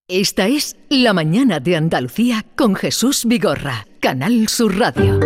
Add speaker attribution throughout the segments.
Speaker 1: Esta es La Mañana de Andalucía con Jesús Vigorra, Canal Sur Radio.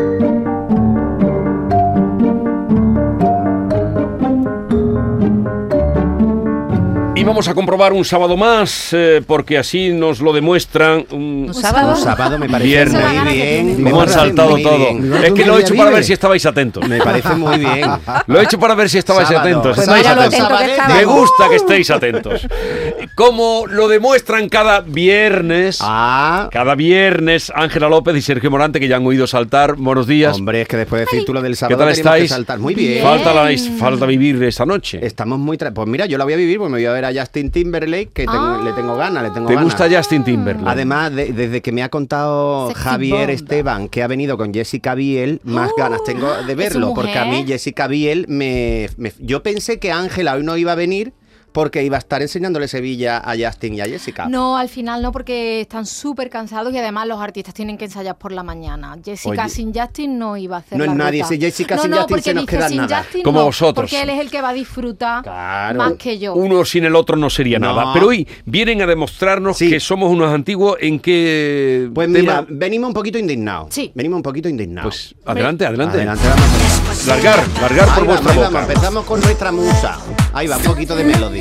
Speaker 2: Y vamos a comprobar un sábado más, porque así nos lo demuestran.
Speaker 3: ¿Un sábado? Un sábado me parece
Speaker 2: viernes.
Speaker 3: Muy bien.
Speaker 2: Me han saltado todo. Es que lo he hecho para ver si estabais atentos.
Speaker 3: Me parece muy bien.
Speaker 2: Lo he hecho para ver si estabais atentos.
Speaker 3: Pues
Speaker 2: ¿Estáis
Speaker 3: mira
Speaker 2: atentos? Me gusta que estéis atentos. Como lo demuestran cada viernes. Cada viernes, Ángela López y Sergio Morante, que ya han oído saltar. Buenos días.
Speaker 3: Hombre, es que después de decir tú lo del sábado,
Speaker 2: ¿qué tal estáis?
Speaker 3: Que saltar. Muy bien.
Speaker 2: Falta vivir esta noche.
Speaker 3: Estamos muy... Pues mira, yo la voy a vivir porque me voy a ver a Justin Timberlake, que le tengo ganas,
Speaker 2: ¿Te gusta Justin Timberlake?
Speaker 3: Además, desde que me ha contado Javier Esteban, que ha venido con Jessica Biel, más ganas tengo de verlo, porque a mí Jessica Biel yo pensé que Ángela hoy no iba a venir, porque iba a estar enseñándole Sevilla a Justin y a Jessica.
Speaker 4: No, al final no, porque están súper cansados y además los artistas tienen que ensayar por la mañana. Jessica sin Justin no iba a hacer la ruta.
Speaker 3: No es nadie, si Jessica sin Justin se nos queda nada.
Speaker 4: Justin,
Speaker 2: como vosotros.
Speaker 4: Porque él es el que va a disfrutar más que yo.
Speaker 2: Uno sin el otro no sería nada. Pero hoy vienen a demostrarnos que somos unos antiguos en qué
Speaker 3: pues
Speaker 2: tema.
Speaker 3: Mira, venimos un poquito indignados.
Speaker 4: Sí.
Speaker 3: Venimos un poquito indignados.
Speaker 2: Pues adelante.
Speaker 3: Vamos.
Speaker 2: Largar por vuestra boca.
Speaker 3: Vamos, empezamos con nuestra musa. Ahí va, un poquito de melody.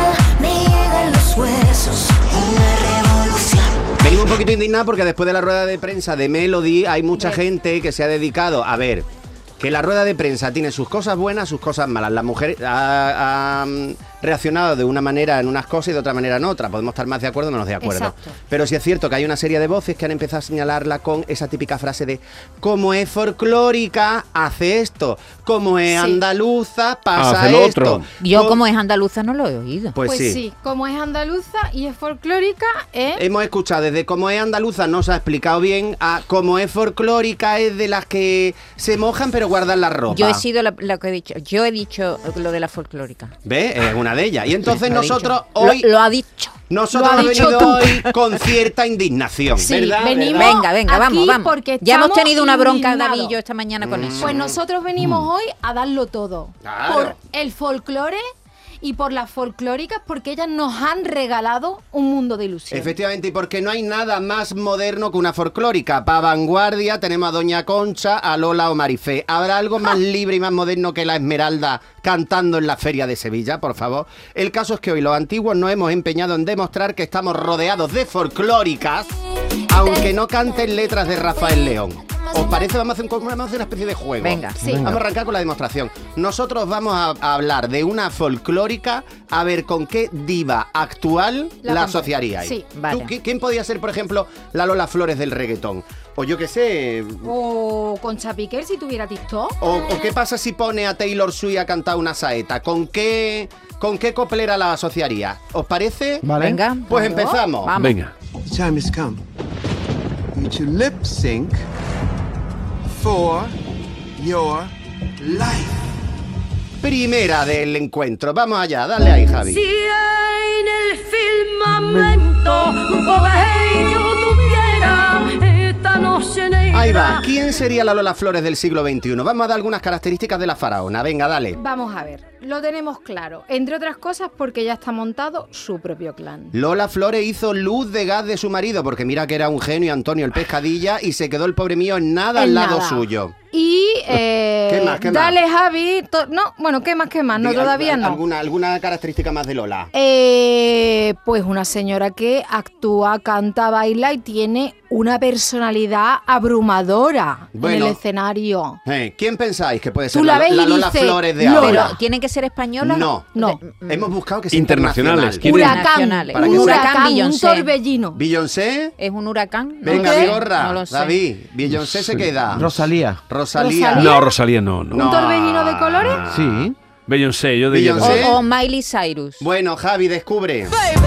Speaker 3: Venimos un poquito indignados porque después de la rueda de prensa de Melody hay mucha gente que se ha dedicado a ver que la rueda de prensa tiene sus cosas buenas, sus cosas malas. La mujer ha reaccionado de una manera en unas cosas y de otra manera en otra. Podemos estar más de acuerdo o menos de acuerdo.
Speaker 4: Exacto.
Speaker 3: Pero sí es cierto que hay una serie de voces que han empezado a señalarla con esa típica frase de como es folclórica, hace esto. Como es andaluza, pasa
Speaker 2: hace lo
Speaker 3: esto.
Speaker 2: otro.
Speaker 5: Yo como es andaluza no lo he oído.
Speaker 3: Pues
Speaker 4: sí, como es andaluza y es folclórica,
Speaker 3: hemos escuchado desde como es andaluza, no se ha explicado bien, a como es folclórica es de las que se mojan pero guardan la ropa.
Speaker 5: Yo he sido lo que he dicho. Yo he dicho lo de la folclórica.
Speaker 3: ¿Ves? Es una de ellas. Y entonces nosotros hoy...
Speaker 5: Lo ha dicho.
Speaker 3: Nosotros hemos venido hoy con cierta indignación,
Speaker 4: sí,
Speaker 3: ¿verdad?
Speaker 4: Venimos
Speaker 5: Venga, vamos.
Speaker 4: Ya
Speaker 5: hemos tenido una bronca,
Speaker 4: indignados.
Speaker 5: David y yo, esta mañana con eso.
Speaker 4: Pues nosotros venimos hoy a darlo todo.
Speaker 3: Claro.
Speaker 4: Por el folclore y por las folclóricas, porque ellas nos han regalado un mundo de ilusión.
Speaker 3: Efectivamente, y porque no hay nada más moderno que una folclórica. Para vanguardia tenemos a Doña Concha, a Lola o Marifé. ¿Habrá algo más libre y más moderno que la Esmeralda cantando en la Feria de Sevilla, por favor? El caso es que hoy los antiguos nos hemos empeñado en demostrar que estamos rodeados de folclóricas, aunque no canten letras de Rafael León. ¿Os parece? Vamos a hacer una especie de juego.
Speaker 5: Venga.
Speaker 4: Sí.
Speaker 3: Vamos a arrancar con la demostración. Nosotros vamos a hablar de una folclórica, a ver con qué diva actual la asociaríais.
Speaker 4: Sí,
Speaker 5: vale.
Speaker 3: ¿Quién podía ser, por ejemplo, la Lola Flores del reggaetón? O yo qué sé...
Speaker 4: O Concha Piquer si tuviera TikTok.
Speaker 3: O qué pasa si pone a Taylor Swift a cantar una saeta. ¿Con qué coplera la asociaría? ¿Os parece?
Speaker 6: Vale.
Speaker 5: Venga.
Speaker 3: Pues empezamos.
Speaker 5: Vamos.
Speaker 2: Venga.
Speaker 6: The time has come for you to lip sync for your life.
Speaker 3: Primera del encuentro. Vamos allá, dale ahí, Javi.
Speaker 7: Si en el firmamento yo tuviera esta noche negra.
Speaker 3: Ahí va. ¿Quién sería la Lola Flores del siglo XXI? Vamos a dar algunas características de la faraona. Venga, dale.
Speaker 4: Vamos a ver, lo tenemos claro. Entre otras cosas porque ya está montado su propio clan.
Speaker 3: Lola Flores hizo luz de gas de su marido, porque mira que era un genio Antonio el Pescadilla, y se quedó el pobre mío en nada al lado suyo.
Speaker 4: Y
Speaker 3: ¿Qué más?
Speaker 4: dale, Javi. ¿Qué más? No, todavía no.
Speaker 3: ¿Alguna característica más de Lola?
Speaker 4: Pues una señora que actúa, canta, baila y tiene una personalidad abrumadora en el escenario.
Speaker 3: ¿Quién pensáis que puede ser
Speaker 4: Tú la ves y
Speaker 3: Lola
Speaker 4: dices,
Speaker 3: Flores de
Speaker 4: Lola.
Speaker 3: ahora?
Speaker 5: ¿Pero tiene que ser española?
Speaker 3: No. Hemos buscado que sea
Speaker 2: Internacionales.
Speaker 3: internacional.
Speaker 2: ¿Quién es?
Speaker 4: Huracán,
Speaker 5: Nacionales.
Speaker 3: ¿Para
Speaker 4: un
Speaker 3: qué sea?
Speaker 4: huracán, un
Speaker 5: Beyoncé.
Speaker 4: torbellino.
Speaker 3: ¿Beyoncé?
Speaker 5: ¿Es un huracán?
Speaker 3: Venga,
Speaker 4: ¿Qué?
Speaker 3: Vigorra,
Speaker 5: No lo sé.
Speaker 3: David, Beyoncé se queda.
Speaker 6: Rosalía.
Speaker 3: Rosalía.
Speaker 2: No, Rosalía no.
Speaker 4: ¿Un torbellino de colores?
Speaker 6: Sí.
Speaker 2: Beyoncé, yo diría.
Speaker 3: Beyoncé.
Speaker 5: O Miley Cyrus.
Speaker 3: Bueno, Javi, descubre.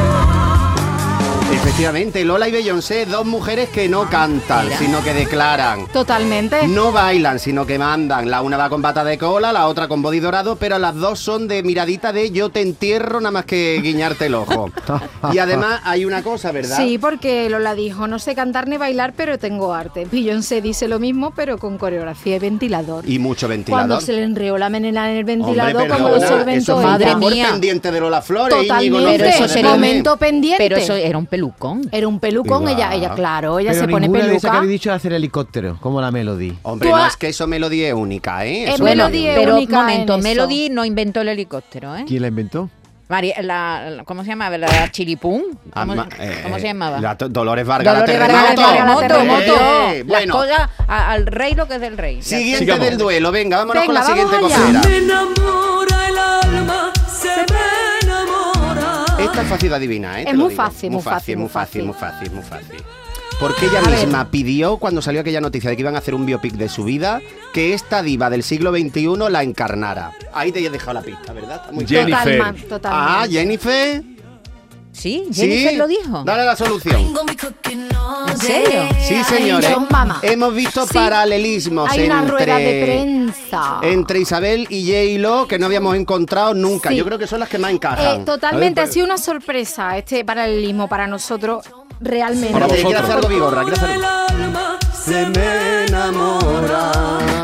Speaker 3: Efectivamente, Lola y Beyoncé, dos mujeres que no cantan, sino que declaran.
Speaker 4: Totalmente.
Speaker 3: No bailan, sino que mandan. La una va con bata de cola, la otra con body dorado, pero las dos son de miradita de yo te entierro nada más que guiñarte el ojo. Y además hay una cosa, ¿verdad?
Speaker 4: Sí, porque Lola dijo, no sé cantar ni bailar, pero tengo arte. Beyoncé dice lo mismo, pero con coreografía y ventilador.
Speaker 3: Y mucho ventilador.
Speaker 4: Cuando se le enreó la menela en el ventilador,
Speaker 3: Hombre,
Speaker 4: como lo
Speaker 3: perdona,
Speaker 4: solventó
Speaker 3: eso fue
Speaker 4: ella.
Speaker 5: Madre
Speaker 3: un
Speaker 5: mía.
Speaker 3: pendiente de Lola Flores.
Speaker 4: Totalmente,
Speaker 3: Íñigo López,
Speaker 5: Pero eso sería
Speaker 3: perdóname.
Speaker 4: momento pendiente.
Speaker 5: Pero eso era un peluquín. pelucón.
Speaker 4: Era un pelucón, ella claro, ella
Speaker 8: Pero
Speaker 4: se pone
Speaker 8: ninguna de esas que
Speaker 4: peluca.
Speaker 8: habéis dicho hacer helicóptero, como la Melody.
Speaker 3: Hombre, no es que eso Melody es única, ¿eh? Eso
Speaker 4: Melody
Speaker 3: única.
Speaker 4: es
Speaker 5: Pero un
Speaker 4: única
Speaker 5: momento,
Speaker 4: en eso.
Speaker 5: Melody no inventó el helicóptero, ¿eh?
Speaker 8: ¿Quién la inventó?
Speaker 5: ¿Cómo se llamaba? ¿La Chilipún? ¿Cómo se llamaba?
Speaker 3: Dolores Vargas,
Speaker 5: Dolores
Speaker 3: la
Speaker 5: Vargas,
Speaker 3: terremoto.
Speaker 5: terremoto.
Speaker 3: Bueno,
Speaker 5: Las cosas al rey lo que es del rey.
Speaker 3: siguiente
Speaker 2: Sigamos.
Speaker 3: del duelo. Venga, vámonos
Speaker 4: Venga,
Speaker 3: con la siguiente
Speaker 4: vamos allá.
Speaker 3: cosera.
Speaker 7: Me enamora el alma, se me enamora.
Speaker 3: Esta es fácil de adivinar, ¿eh?
Speaker 4: Es
Speaker 3: Te lo
Speaker 4: muy
Speaker 3: digo.
Speaker 4: fácil, muy fácil,
Speaker 3: muy
Speaker 4: muy
Speaker 3: fácil, muy
Speaker 4: fácil.
Speaker 3: fácil, muy fácil. Porque ella misma pidió, cuando salió aquella noticia de que iban a hacer un biopic de su vida, que esta diva del siglo XXI la encarnara. Ahí te he dejado la pista, ¿verdad? Está muy claro.
Speaker 2: Jennifer.
Speaker 4: Totalmente.
Speaker 3: Ah, Jennifer.
Speaker 5: Sí, Jennifer lo dijo.
Speaker 3: Dale la solución.
Speaker 5: ¿En serio?
Speaker 3: Sí, señores.
Speaker 4: John Mama.
Speaker 3: Hemos visto
Speaker 4: Sí.
Speaker 3: paralelismos
Speaker 4: Hay una rueda de
Speaker 3: entre,
Speaker 4: prensa.
Speaker 3: entre Isabel y J-Lo que no habíamos encontrado nunca.
Speaker 4: Sí.
Speaker 3: Yo creo que son las que más encajan.
Speaker 4: Totalmente,
Speaker 3: A ver,
Speaker 4: ha sido una sorpresa este paralelismo para nosotros, realmente.
Speaker 2: Para
Speaker 3: Espérate, quiere
Speaker 2: vosotros.
Speaker 3: hacer algo Vigorra, quiere hacer
Speaker 7: El
Speaker 3: algo.
Speaker 7: alma
Speaker 3: Se me enamora.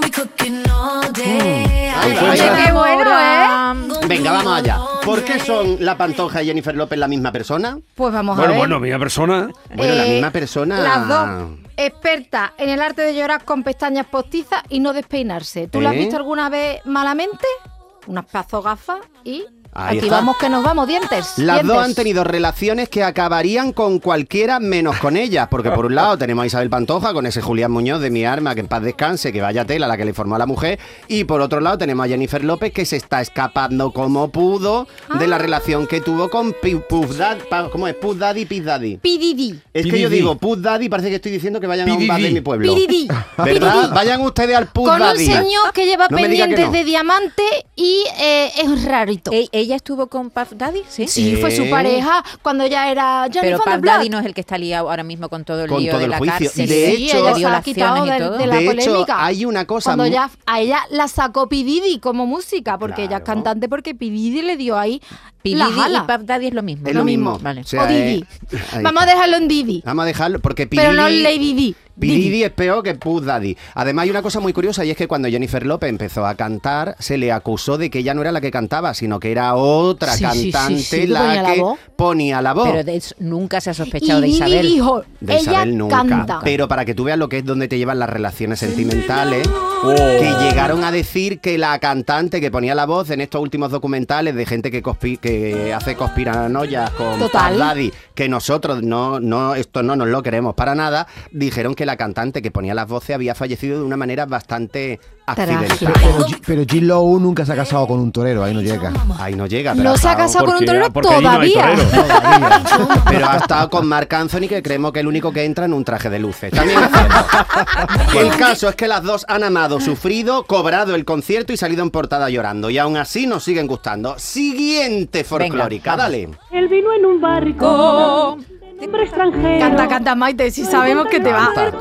Speaker 3: Ahí va, ahí
Speaker 4: Oye,
Speaker 3: va.
Speaker 4: qué bueno, ¿eh?
Speaker 3: Venga, vamos allá. ¿Por qué son La Pantoja y Jennifer López la misma persona?
Speaker 4: Pues vamos a
Speaker 2: Bueno,
Speaker 4: ver.
Speaker 2: bueno, mía persona.
Speaker 3: Bueno, la misma persona.
Speaker 4: Las dos expertas en el arte de llorar con pestañas postizas y no despeinarse. ¿Tú la has
Speaker 3: ¿Eh?
Speaker 4: visto alguna vez malamente? Unas pedazos gafas y
Speaker 3: Ahí
Speaker 4: aquí
Speaker 3: está.
Speaker 4: vamos que nos vamos, dientes.
Speaker 3: Las
Speaker 4: dientes.
Speaker 3: dos han tenido relaciones que acabarían con cualquiera menos con ellas, porque por un lado tenemos a Isabel Pantoja con ese Julián Muñoz de Mi Arma, que en paz descanse, que vaya tela la que le formó a la mujer, y por otro lado tenemos a Jennifer López que se está escapando como pudo de la relación que tuvo con Puff Daddy. ¿Cómo es? Puff Daddy, Piz Daddy.
Speaker 4: Pididi.
Speaker 3: Es que
Speaker 2: P.
Speaker 3: yo
Speaker 2: Diddy.
Speaker 3: digo Puff Daddy, parece que estoy diciendo que vayan a un
Speaker 2: P.
Speaker 3: bar de
Speaker 2: Diddy.
Speaker 3: mi pueblo.
Speaker 4: Pididi.
Speaker 3: ¿Verdad?
Speaker 4: Pididi.
Speaker 3: Vayan ustedes al Puff
Speaker 4: Con un
Speaker 3: Daddy.
Speaker 4: señor que lleva
Speaker 3: No me diga que
Speaker 4: pendientes
Speaker 3: no.
Speaker 4: de diamante y es rarito.
Speaker 5: ¿Ella estuvo con Puff Daddy? Sí.
Speaker 4: Sí, fue su pareja cuando ya era Johnny
Speaker 5: Pero
Speaker 4: from the
Speaker 5: Puff
Speaker 4: Block.
Speaker 5: Daddy no es el que está liado ahora mismo con todo el
Speaker 3: Con
Speaker 5: lío
Speaker 3: todo
Speaker 5: de
Speaker 3: el
Speaker 5: la
Speaker 3: juicio.
Speaker 5: cárcel.
Speaker 3: De
Speaker 4: Sí,
Speaker 3: hecho,
Speaker 4: ella se la ha quitado
Speaker 5: violaciones y todo.
Speaker 4: de la
Speaker 3: De hecho,
Speaker 4: polémica.
Speaker 3: hay una cosa
Speaker 4: Cuando
Speaker 3: muy-
Speaker 4: ya a ella la sacó Pididi como música, porque ella es
Speaker 3: Claro.
Speaker 4: cantante, porque Pididi le dio ahí
Speaker 5: P.
Speaker 4: la
Speaker 5: Diddy y
Speaker 4: jala.
Speaker 5: Puff Daddy es lo mismo.
Speaker 3: Es lo mismo.
Speaker 5: Vale.
Speaker 3: O sea,
Speaker 4: O Didi.
Speaker 3: ahí
Speaker 4: Vamos a
Speaker 3: está.
Speaker 4: dejarlo en Didi.
Speaker 3: Vamos a dejarlo porque P.
Speaker 4: Pero no
Speaker 3: Diddy-
Speaker 4: Lady Di.
Speaker 3: P. Diddy es peor que Puff Daddy. Además hay una cosa muy curiosa y es que cuando Jennifer López empezó a cantar se le acusó de que ella no era la que cantaba, sino que era otra
Speaker 4: Sí, sí,
Speaker 3: cantante
Speaker 4: sí, sí, que
Speaker 3: la
Speaker 4: ponía la
Speaker 3: que
Speaker 4: voz.
Speaker 3: ponía la voz.
Speaker 5: Pero de eso nunca se ha sospechado
Speaker 4: Y
Speaker 5: de
Speaker 4: Didi
Speaker 5: Isabel.
Speaker 4: dijo,
Speaker 3: De
Speaker 4: ella
Speaker 3: Isabel nunca.
Speaker 4: canta.
Speaker 3: Pero para que tú veas lo que es donde te llevan las relaciones sentimentales, que llegaron a decir que la cantante que ponía la voz en estos últimos documentales de gente que hace conspiranoias con
Speaker 4: Total.
Speaker 3: Puff Daddy, que nosotros esto no nos lo queremos para nada, dijeron que la cantante que ponía las voces había fallecido de una manera bastante accidental.
Speaker 4: Trágica.
Speaker 8: Pero J-Lo nunca se ha casado con un torero, ahí no llega.
Speaker 3: Ahí no llega, pero
Speaker 4: No
Speaker 3: ha
Speaker 4: se ha
Speaker 3: estado-
Speaker 4: casado con un
Speaker 2: porque-
Speaker 4: torero
Speaker 2: porque ahí no hay
Speaker 4: todavía.
Speaker 2: torero.
Speaker 3: Pero ha estado con Marc Anthony, que creemos que es el único que entra en un traje de luces. También es cierto. El caso es que las dos han amado, sufrido, cobrado el concierto y salido en portada llorando. Y aún así nos siguen gustando. Siguiente folclórica,
Speaker 5: vamos.
Speaker 3: dale.
Speaker 7: Él vino en un barco de hombre extranjero.
Speaker 4: Canta, canta, Maite, si sabemos que te va.
Speaker 3: Canta.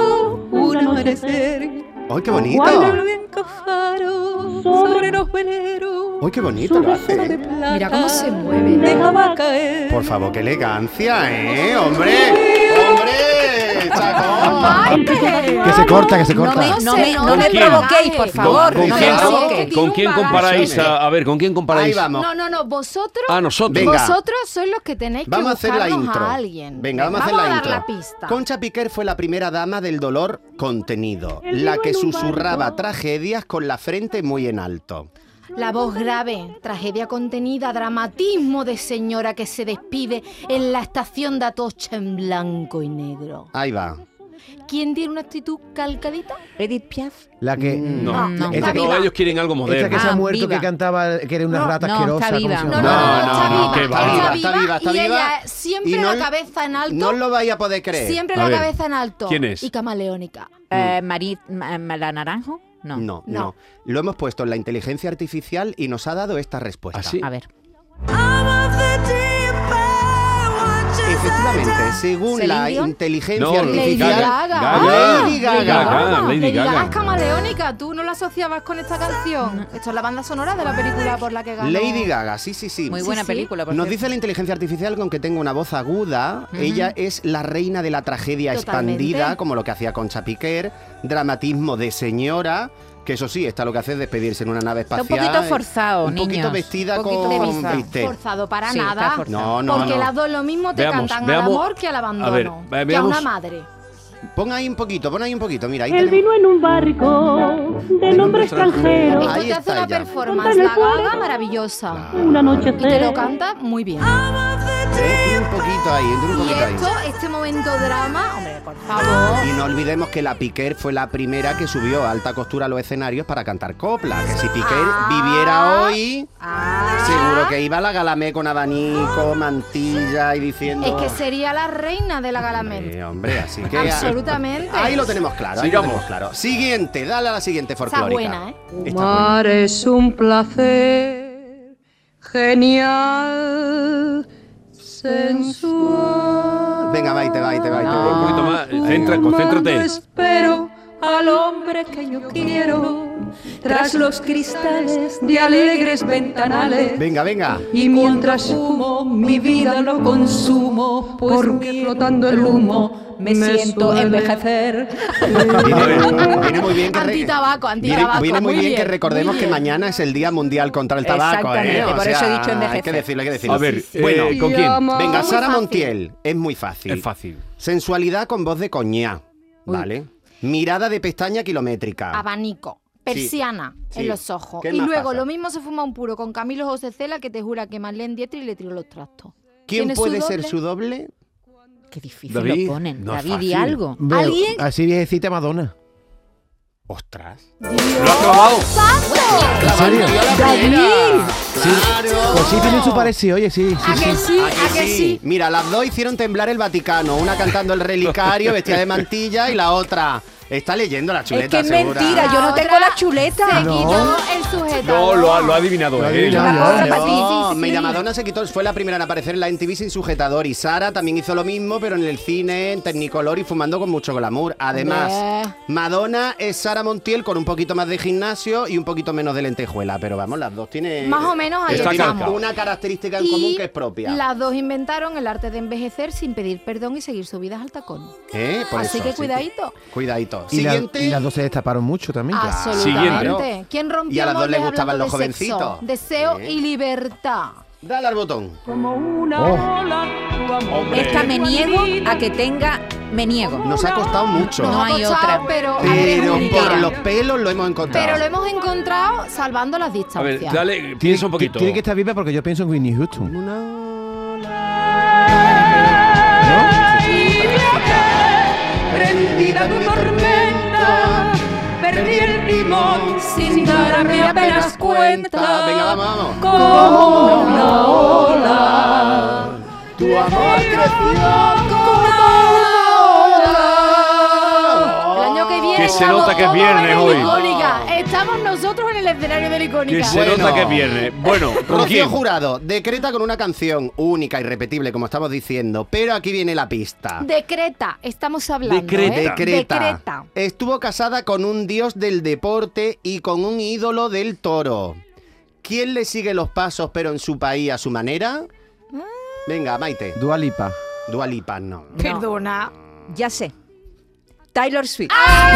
Speaker 7: Un amanecer.
Speaker 3: ¡Ay, qué bonito!
Speaker 7: Sobre los veleros.
Speaker 3: ¡Ay, qué bonito lo hace!
Speaker 4: Mira cómo se mueve.
Speaker 7: Dejaba caer.
Speaker 3: Por favor, qué elegancia, ¿eh? ¡Hombre! ¡Hombre! ¡Chacón!
Speaker 8: Que se corta, que se
Speaker 5: No
Speaker 8: corta.
Speaker 5: me, no me, no me
Speaker 2: quién?
Speaker 5: provoquéis, por favor.
Speaker 2: ¿Con
Speaker 5: No me
Speaker 2: quién,
Speaker 5: provoquéis.
Speaker 2: con quién comparáis? A ver, ¿con quién
Speaker 3: Ahí
Speaker 2: comparáis?
Speaker 3: vamos.
Speaker 4: No, vosotros.
Speaker 2: A nosotros.
Speaker 3: Venga.
Speaker 4: Vosotros sois los que tenéis que
Speaker 3: Vamos a hacer la
Speaker 4: buscarnos
Speaker 3: intro.
Speaker 4: a alguien.
Speaker 3: Venga, vamos a hacer la
Speaker 4: dar
Speaker 3: intro.
Speaker 4: la pista.
Speaker 3: Concha Piquer fue la primera dama del dolor contenido, la que susurraba tragedias con la frente muy en alto.
Speaker 4: La voz grave, tragedia contenida, dramatismo de señora que se despide en la estación de Atocha en blanco y negro.
Speaker 3: Ahí va.
Speaker 4: ¿Quién tiene una actitud calcadita?
Speaker 5: Edith Piaf.
Speaker 8: La que...
Speaker 2: No,
Speaker 5: No,
Speaker 8: esa
Speaker 2: no,
Speaker 8: que-
Speaker 2: ellos quieren algo
Speaker 8: Esa
Speaker 2: moderno.
Speaker 8: que se ha
Speaker 5: Ah,
Speaker 8: muerto,
Speaker 5: viva.
Speaker 8: que cantaba, que era una
Speaker 4: No,
Speaker 8: rata
Speaker 5: no,
Speaker 8: asquerosa.
Speaker 5: está
Speaker 8: ¿cómo
Speaker 5: viva.
Speaker 8: se
Speaker 4: No,
Speaker 8: llama?
Speaker 4: está
Speaker 2: no,
Speaker 4: viva,
Speaker 2: que va.
Speaker 3: Está viva, está
Speaker 4: y
Speaker 3: viva.
Speaker 4: ella siempre
Speaker 3: Y no-
Speaker 4: la cabeza en alto.
Speaker 3: No lo vais a poder creer.
Speaker 4: Siempre
Speaker 2: A
Speaker 4: la
Speaker 2: ver,
Speaker 4: cabeza en alto.
Speaker 2: ¿quién es?
Speaker 4: Y camaleónica.
Speaker 5: ¿La Naranjo? No.
Speaker 3: No,
Speaker 4: No.
Speaker 3: no. Lo hemos puesto en la inteligencia artificial y nos ha dado esta respuesta.
Speaker 2: ¿Ah, sí?
Speaker 5: A ver.
Speaker 3: Efectivamente, según
Speaker 5: ¿Celine
Speaker 3: la
Speaker 5: Dion?
Speaker 3: inteligencia
Speaker 2: No,
Speaker 4: Lady
Speaker 3: artificial...
Speaker 4: Gaga.
Speaker 3: Lady Gaga.
Speaker 2: Lady Gaga.
Speaker 4: es camaleónica. ¿Tú no la asociabas con esta canción? Esto es la banda sonora de la película por la que ganó.
Speaker 3: Lady Gaga, sí, sí, sí.
Speaker 5: Muy
Speaker 4: Sí,
Speaker 5: buena
Speaker 4: sí.
Speaker 5: película, por
Speaker 3: Nos
Speaker 5: cierto.
Speaker 3: dice la inteligencia artificial que aunque tenga una voz aguda, ella es la reina de la tragedia
Speaker 4: Totalmente.
Speaker 3: expandida, como lo que hacía Concha Piquer, dramatismo de señora, Que eso sí, esta lo que hace es despedirse en una nave
Speaker 5: Está
Speaker 3: espacial.
Speaker 5: un poquito forzado,
Speaker 3: Un poquito
Speaker 5: niños.
Speaker 3: vestida
Speaker 5: Un poquito
Speaker 3: con
Speaker 5: forzado.
Speaker 3: bistec.
Speaker 4: Forzado para
Speaker 5: Sí, está
Speaker 4: nada.
Speaker 5: forzado.
Speaker 3: No,
Speaker 4: Porque
Speaker 3: no.
Speaker 4: las dos lo mismo te
Speaker 2: Veamos,
Speaker 4: cantan
Speaker 2: veamos.
Speaker 4: al amor que al abandono.
Speaker 2: A ver,
Speaker 4: que a
Speaker 2: veamos.
Speaker 4: una madre.
Speaker 3: Pon ahí un poquito, mira, ahí
Speaker 7: Él
Speaker 3: tenemos.
Speaker 7: vino en un barco de nombre extranjero.
Speaker 4: Esto
Speaker 3: Ahí
Speaker 4: te hace
Speaker 3: está
Speaker 4: una
Speaker 3: ella.
Speaker 4: performance, la gaga maravillosa.
Speaker 7: Una noche
Speaker 4: Y te lo canta muy bien.
Speaker 3: Entra un poquito ahí, entra un
Speaker 4: Y
Speaker 3: poquito ahí.
Speaker 4: esto, este momento drama, hombre, por favor.
Speaker 3: Y no olvidemos que la Piquer fue la primera que subió a alta costura a los escenarios para cantar copla. Que si Piquer viviera hoy, seguro que iba a la Galamé con abanico, mantilla y diciendo...
Speaker 4: Es que sería la reina de la Galamé.
Speaker 3: Hombre, así que...
Speaker 4: Absolutamente.
Speaker 3: Ahí lo tenemos claro, ahí
Speaker 2: Sigamos.
Speaker 3: lo tenemos claro. Siguiente, dale a la siguiente
Speaker 4: Está
Speaker 3: folclórica.
Speaker 4: buena, ¿eh?
Speaker 3: Está buena.
Speaker 7: Mar es un placer genial, sensual.
Speaker 3: Venga, vaite.
Speaker 2: Un poquito más,
Speaker 7: Cuando
Speaker 2: concéntrate.
Speaker 7: espero al hombre que yo quiero tras los cristales de alegres ventanales.
Speaker 3: Venga.
Speaker 7: Y mientras fumo, mi vida lo consumo, porque flotando el humo me siento
Speaker 5: suele
Speaker 7: envejecer.
Speaker 3: Viene muy bien que...
Speaker 4: Antitabaco,
Speaker 3: Viene muy bien que
Speaker 4: bien,
Speaker 3: recordemos
Speaker 4: muy
Speaker 3: que
Speaker 4: bien.
Speaker 3: mañana es el Día Mundial contra el Tabaco, ¿eh?
Speaker 5: Exactamente, por eso he dicho
Speaker 3: Hay
Speaker 5: envejecer.
Speaker 3: que decirlo,
Speaker 2: A ver,
Speaker 3: Bueno,
Speaker 2: ¿con quién?
Speaker 3: venga,
Speaker 4: Muy
Speaker 3: Sara
Speaker 4: fácil.
Speaker 3: Montiel, es muy fácil.
Speaker 2: Es fácil.
Speaker 3: Sensualidad con voz de coñá, ¿vale? Mirada de pestaña kilométrica.
Speaker 4: Abanico. Persiana
Speaker 3: Sí.
Speaker 4: en los ojos.
Speaker 3: ¿Qué
Speaker 4: Y
Speaker 3: más
Speaker 4: luego
Speaker 3: pasa?
Speaker 4: lo mismo se fuma un puro con Camilo José Cela, que te jura que Marlene Dietrich le tiró los trastos.
Speaker 3: ¿Quién
Speaker 4: ¿Tiene
Speaker 3: puede
Speaker 4: su
Speaker 3: ser
Speaker 4: doble?
Speaker 3: su doble?
Speaker 5: Qué difícil
Speaker 2: David,
Speaker 5: lo ponen.
Speaker 2: no es
Speaker 5: David, di
Speaker 2: fácil.
Speaker 5: algo.
Speaker 8: Veo,
Speaker 4: ¿Alguien?
Speaker 8: Así viejecita Madonna.
Speaker 3: ¡Ostras!
Speaker 2: Lo ha clavado.
Speaker 8: ¿En serio?
Speaker 3: Sí.
Speaker 8: Pues sí, tiene su parecido, oye, sí.
Speaker 4: ¿A que sí?
Speaker 3: ¿A que sí? Mira, las dos hicieron temblar el Vaticano. Una cantando el relicario, vestida de mantilla, y la otra está leyendo la chuleta,
Speaker 5: Es que es
Speaker 3: segura.
Speaker 5: mentira, yo no
Speaker 4: La
Speaker 5: tengo
Speaker 4: otra
Speaker 5: la chuleta.
Speaker 4: Se
Speaker 8: No.
Speaker 4: quitó el sujetador.
Speaker 2: No, lo ha adivinado
Speaker 8: Lo ha
Speaker 2: él.
Speaker 8: adivinado.
Speaker 5: Una cosa
Speaker 8: No,
Speaker 5: para ti.
Speaker 3: No, mira, Madonna se quitó, fue la primera en aparecer en la MTV sin sujetador, y Sara también hizo lo mismo, pero en el cine, en Technicolor y fumando con mucho glamour. Además,
Speaker 4: Hombre.
Speaker 3: Madonna es Sara Montiel con un poquito más de gimnasio y un poquito menos de lentejuela, pero vamos, las dos tienen...
Speaker 4: Más o menos ahí
Speaker 2: Está
Speaker 3: tienen
Speaker 4: estamos.
Speaker 2: calcado.
Speaker 3: una característica en común que es propia.
Speaker 4: Las dos inventaron el arte de envejecer sin pedir perdón y seguir subidas al tacón.
Speaker 3: Por
Speaker 4: Así
Speaker 3: eso,
Speaker 4: que
Speaker 3: sí.
Speaker 4: cuidadito.
Speaker 3: Cuidadito.
Speaker 8: Y,
Speaker 3: Siguiente.
Speaker 8: y las dos se destaparon mucho también.
Speaker 4: Absolutamente.
Speaker 3: Claro.
Speaker 4: ¿Quién rompió
Speaker 3: Y a las dos les
Speaker 4: moldes
Speaker 3: gustaban
Speaker 4: hablando
Speaker 3: los
Speaker 4: de sexo,
Speaker 3: jovencitos.
Speaker 4: deseo y libertad?
Speaker 3: Dale al botón.
Speaker 7: Como una
Speaker 8: Oh.
Speaker 7: ola, tu amor.
Speaker 2: Hombre.
Speaker 5: Esta me niego a que tenga. Me niego.
Speaker 3: Nos ha costado mucho.
Speaker 5: No hay
Speaker 4: ha costado,
Speaker 5: otra.
Speaker 4: Pero,
Speaker 3: Pero
Speaker 4: Adri,
Speaker 3: por los pelos lo hemos encontrado.
Speaker 4: pero lo hemos encontrado salvando las
Speaker 2: A ver,
Speaker 4: distancias.
Speaker 2: dale, piensa un poquito.
Speaker 8: Tiene que estar viva porque yo pienso en Whitney Houston.
Speaker 7: Prendida tu tormenta, perdí el timón sin darme apenas cuenta.
Speaker 3: Venga, vamos.
Speaker 7: Como una ola,
Speaker 3: Tu amor creció
Speaker 7: como una ola.
Speaker 4: El año que viene
Speaker 2: Que se
Speaker 4: estamos
Speaker 2: nota que es
Speaker 4: todos
Speaker 2: viernes
Speaker 4: en
Speaker 2: hoy.
Speaker 4: Icónica. Estamos nosotros en el escenario de la Icónica.
Speaker 2: Que se
Speaker 3: Bueno.
Speaker 2: nota que es viernes. Bueno, ¿con
Speaker 3: Rocío
Speaker 2: quién?
Speaker 3: Jurado decreta con una canción única, irrepetible, como estamos diciendo, pero aquí viene la pista.
Speaker 4: Decreta, estamos hablando.
Speaker 2: Decreta.
Speaker 4: ¿eh?
Speaker 3: Decreta. Estuvo casada con un dios del deporte y con un ídolo del toro. ¿Quién le sigue los pasos, pero en su país a su manera? Venga, Maite.
Speaker 8: Dua Lipa.
Speaker 3: Dua Lipa, no.
Speaker 4: Perdona.
Speaker 5: Ya sé. Taylor Swift.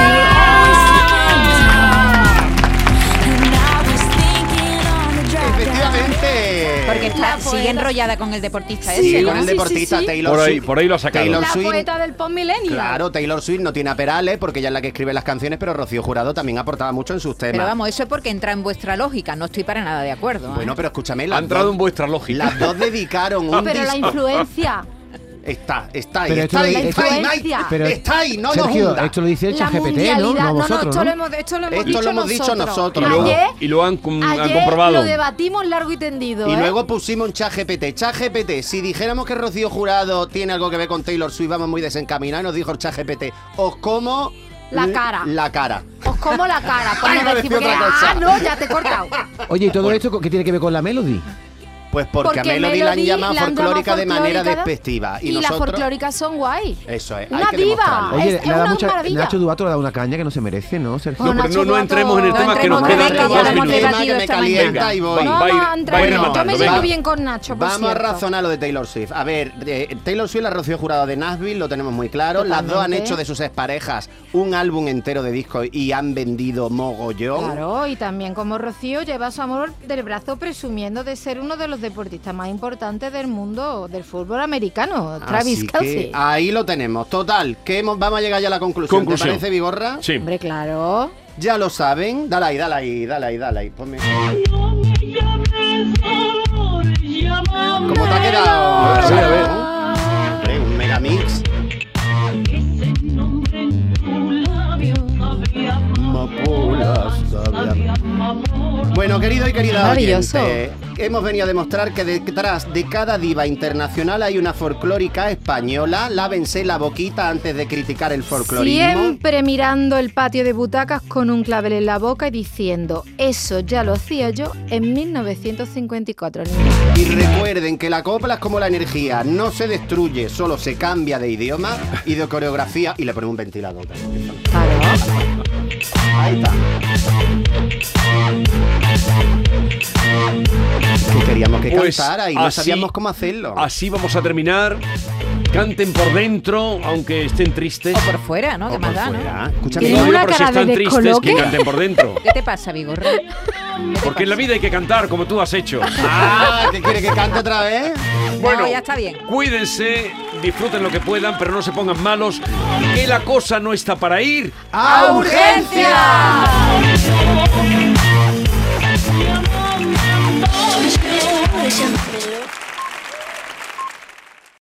Speaker 3: Efectivamente.
Speaker 5: Porque está,
Speaker 4: La poeta.
Speaker 5: sigue enrollada con el deportista
Speaker 3: Sí,
Speaker 5: ese,
Speaker 3: con
Speaker 5: ¿no?
Speaker 3: el deportista
Speaker 4: sí, sí.
Speaker 3: Taylor Swift.
Speaker 2: Por ahí lo ha sacado.
Speaker 3: Taylor
Speaker 4: La
Speaker 3: Swift.
Speaker 4: poeta del pop millennial.
Speaker 3: Claro, Taylor Swift no tiene a Perales porque ella es la que escribe las canciones, pero Rocío Jurado también aportaba mucho en sus temas.
Speaker 5: Pero vamos, eso es porque entra en vuestra lógica. No estoy para nada de acuerdo. ¿eh?
Speaker 3: Bueno, pero escúchame,
Speaker 2: Ha
Speaker 3: las
Speaker 2: entrado
Speaker 3: dos,
Speaker 2: en vuestra lógica.
Speaker 3: las dos dedicaron un
Speaker 4: Pero la
Speaker 3: disco.
Speaker 4: influencia.
Speaker 3: Está ahí,
Speaker 8: Pero
Speaker 3: está ahí,
Speaker 8: esto-
Speaker 3: está ahí,
Speaker 4: influencia.
Speaker 3: Mike.
Speaker 8: Pero,
Speaker 3: está ahí, no nos
Speaker 8: Sergio,
Speaker 3: hunda.
Speaker 8: esto lo dice el
Speaker 4: La
Speaker 8: ChatGPT, ¿no?
Speaker 4: mundialidad.
Speaker 8: No vosotros,
Speaker 4: esto
Speaker 8: ¿no?
Speaker 4: lo hemos
Speaker 3: Esto lo hemos dicho nosotros.
Speaker 2: Y luego,
Speaker 4: Ayer,
Speaker 2: y lo han
Speaker 4: ayer
Speaker 2: comprobado.
Speaker 4: lo debatimos largo y tendido.
Speaker 3: Y
Speaker 4: ¿eh?
Speaker 3: luego pusimos en ChatGPT. ChatGPT, si dijéramos que Rocío Jurado tiene algo que ver con Taylor Swift, vamos muy desencaminados, nos dijo el ChatGPT, os como
Speaker 4: La cara.
Speaker 3: La cara.
Speaker 4: Os como la cara. Por
Speaker 3: Ay,
Speaker 4: no
Speaker 3: no
Speaker 4: decir,
Speaker 3: decía
Speaker 4: porque,
Speaker 3: otra cosa.
Speaker 4: no, ya te he cortado.
Speaker 8: Oye, ¿y todo esto qué tiene que ver con la Melody?
Speaker 3: Pues porque a Melody la han llamado folclórica de manera despectiva.
Speaker 4: Y las folclóricas son guay.
Speaker 3: Eso es.
Speaker 4: Una diva.
Speaker 8: Oye,
Speaker 4: es una maravilla.
Speaker 8: Nacho Duato le da una caña que no se merece, ¿no, Sergio?
Speaker 2: No, pero no entremos en el tema que nos quedan
Speaker 5: ya lo
Speaker 2: 2
Speaker 5: hemos
Speaker 2: minutos.
Speaker 5: debatido
Speaker 3: Que me
Speaker 5: esta
Speaker 3: calienta
Speaker 5: mañana.
Speaker 3: y voy.
Speaker 4: No
Speaker 2: Va a ir-
Speaker 4: vamos a entrar
Speaker 2: va a ir
Speaker 4: en- Yo me
Speaker 2: rematando,
Speaker 4: llevo
Speaker 2: venga.
Speaker 4: bien con Nacho, por
Speaker 3: Vamos a
Speaker 4: cierto.
Speaker 3: razonar lo de Taylor Swift. A ver, Taylor Swift, la Rocío Jurado de Nashville, lo tenemos muy claro. Las dos han
Speaker 4: Totalmente.
Speaker 3: hecho de sus exparejas un álbum entero de discos y han vendido mogollón.
Speaker 4: Claro, y también como Rocío lleva su amor del brazo presumiendo de ser uno de los deportistas más importantes del mundo del fútbol americano, Travis
Speaker 3: Así
Speaker 4: Kelce.
Speaker 3: que ahí lo tenemos. Total, que vamos a llegar ya a la conclusión.
Speaker 2: Conclusión.
Speaker 3: ¿Te parece, Vigorra?
Speaker 2: Sí.
Speaker 4: Hombre, claro.
Speaker 3: Ya lo saben. Dale ahí, dale ahí, dale ahí, dale ahí. Ponme. ¿Cómo te ha quedado?
Speaker 2: Sí, a ver.
Speaker 3: Hombre, un megamix. Bueno, querido y querida
Speaker 4: Maravilloso.
Speaker 3: oyente, hemos venido a demostrar que detrás de cada diva internacional hay una folclórica española. Lávense la boquita antes de criticar el folclorismo.
Speaker 4: Siempre mirando el patio de butacas con un clavel en la boca y diciendo, eso ya lo hacía yo en 1954. niños.
Speaker 3: Y recuerden que la copla es como la energía, no se destruye, solo se cambia de idioma y de coreografía. Y le ponemos un ventilador también.
Speaker 4: Claro.
Speaker 3: Ahí está. Que queríamos que
Speaker 2: Pues
Speaker 3: cantara y no
Speaker 2: así-
Speaker 3: sabíamos cómo hacerlo.
Speaker 2: Así vamos a terminar. Canten por dentro, aunque estén tristes.
Speaker 5: O por fuera, ¿no? ¿Qué más da, no?
Speaker 3: Escúchame,
Speaker 4: Tiene
Speaker 2: No,
Speaker 4: una
Speaker 2: pero si
Speaker 4: cara de
Speaker 2: están tristes,
Speaker 4: descoloque.
Speaker 2: que canten por dentro.
Speaker 5: ¿Qué te pasa, Vigorra?
Speaker 2: Porque en la vida hay que cantar, como tú has hecho.
Speaker 3: Ah, ¿qué quiere que cante otra vez?
Speaker 2: Bueno,
Speaker 5: No, ya está bien.
Speaker 2: Cuídense, disfruten lo que puedan, pero no se pongan malos, que la cosa no está para ir.
Speaker 3: ¡A urgencia!